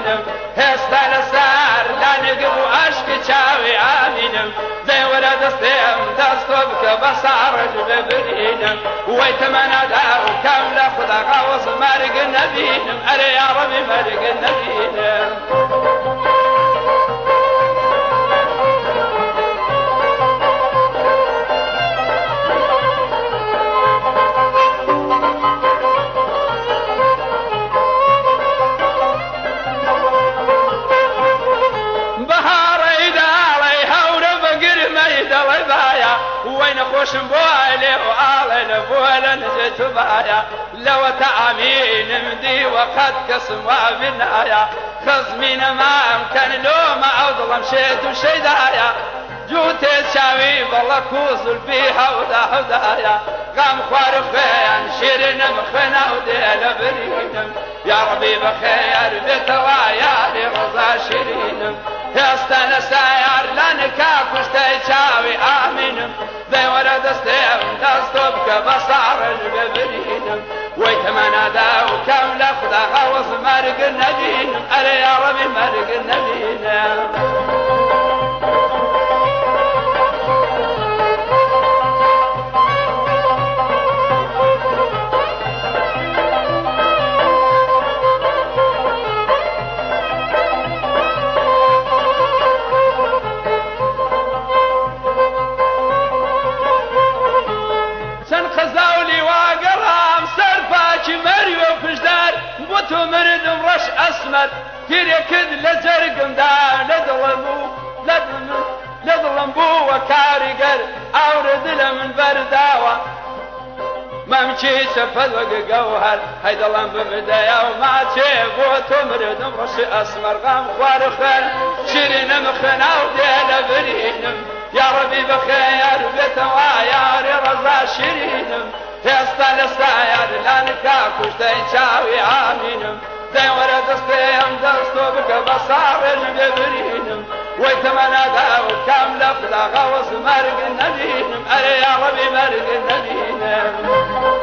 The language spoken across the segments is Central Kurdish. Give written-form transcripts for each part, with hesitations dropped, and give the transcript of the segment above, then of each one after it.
آمینم هستا لسر لانقب و عشق چاوی آمینم زیور دستیم دستو بکە بەساڕژ ببرینم وی تەمەنا دا و کەم لە خودە غەوز مەرگ نەبینم ئەرێ یا ڕەبی مەرگ نەبینم خوشم بوالي وآلنا بولا نجيت بايا لو تأمين مدي وقد قسم وابنايا خصمين ما أمكن لو ما أظلم شيت وشيدايا جوتي شاوي بالله كوزل بيها ودا هدايا قام خوار خيان شيرين مخنا وديل برينم يا ربي بخير بتوايا لرضا شيرينم هستان ساير لانكا كشتي شاوي آمينم ذي ورا دستيم دستو بك بصارج ببرينم ويتمنى دا وكم لفظة غوص مرق النبينم أري يا ربي مرق النبينم أسمر كيركد لزرقم دا لظلم بو وكارقر أورد لمن برداوة ما مشي سفد وقوهر هيدا اللهم بمدايا وما تشيب وتمرد مرش أسمر غام خوارخر شيرين مخنا وديل برينم يا ربي بخير بتوايا رضا شيرينم هستا لساير لانكا كشتين شاوي آمينم زي ورا دستيم دستو بك بصارج ببرينم ويتمنى دا وكم لفظة غوص مرق النبينم أري يا ربي مرق النبينم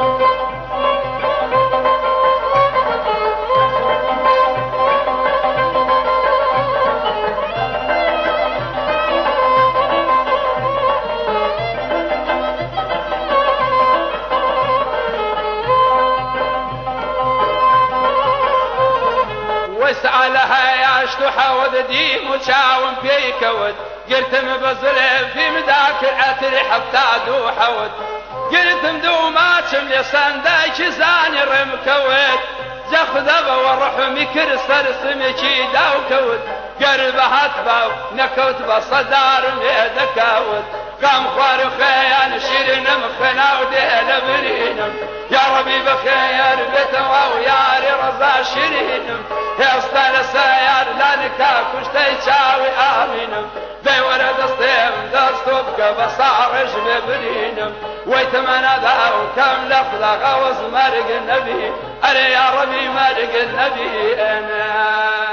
وسألها يا اشتحود ديم وشاوم بيكود قلت مبزل في مذاكر أتري حتى دو حود قلت مدوما شملي صندايش زاني رمكود جخذبه والرحم كرسر سمكي داو كود قربها تباو نكوت بصدار ميدكود قام خوار خيان شيرين مخنا وديل برينم يا ربي بخير بتوا وياري رضا شيرينم هستان ساير لانكا كشتي شاوي آمينم ذي ورا دستيم دستو بك بصارج ببرينم ويتمنى ذا وكم لفظة غوص مرق النبي أري يا ربي مرق النبي أنا